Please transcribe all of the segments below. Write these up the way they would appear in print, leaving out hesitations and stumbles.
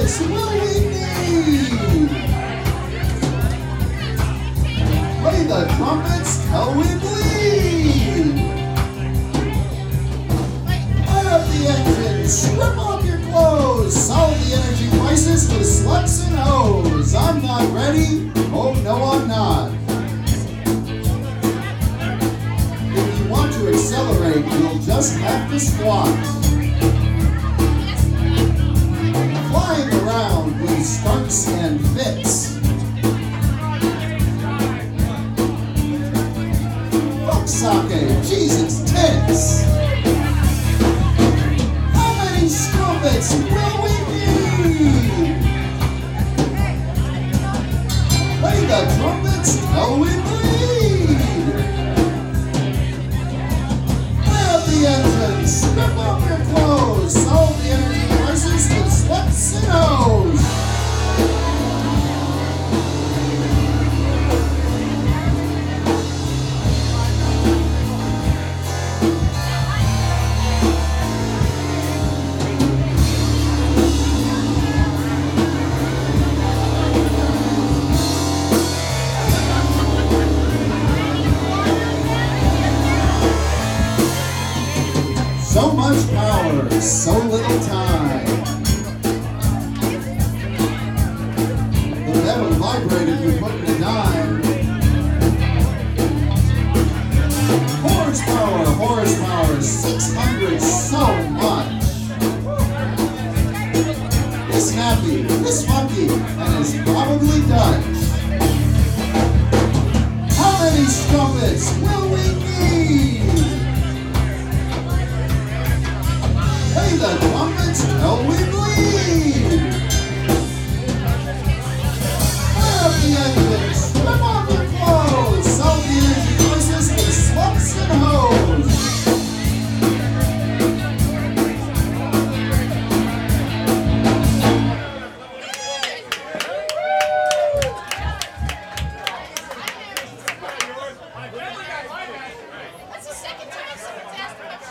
trumpets will we need? Play the trumpets till we bleed. Fire up the engine, strip off your clothes, solve the energy crisis with sluts and hoes. I'm not ready. Oh no, I'm not. If you want to accelerate, you'll just have to squat. Flying around with stunts and fits. Fuck sake, Jesus tits. How many strumpets will we need? Play the trumpets till we bleed. Fire up the engines, strip off your clothes, solve the energy crisis with sluts and hoes. So much power, so little time. The metal vibrated you put in a dime. Horsepower, 600, so much. This happy, this funky, and is probably Dutch. How many strumpets will we need? Play the trumpets till we bleed. Fire up the engines, strip off your clothes, solve the energy crisis with sluts and hoes. That's the second time someone's asked me.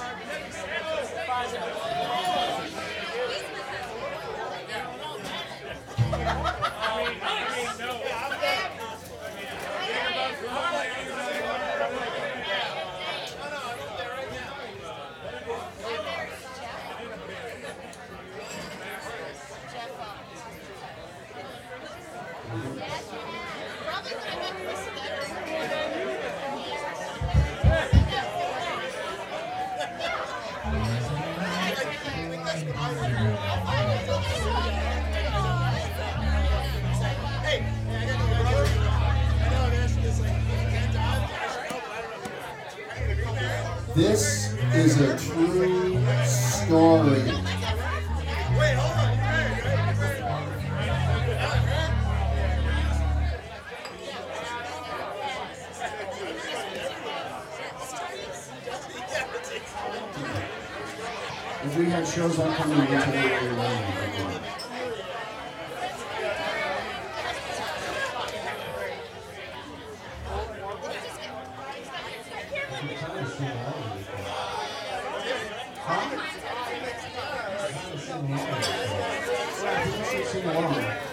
Probably when I met Chris This is a true story. If we had shows upcoming into the area, Huh?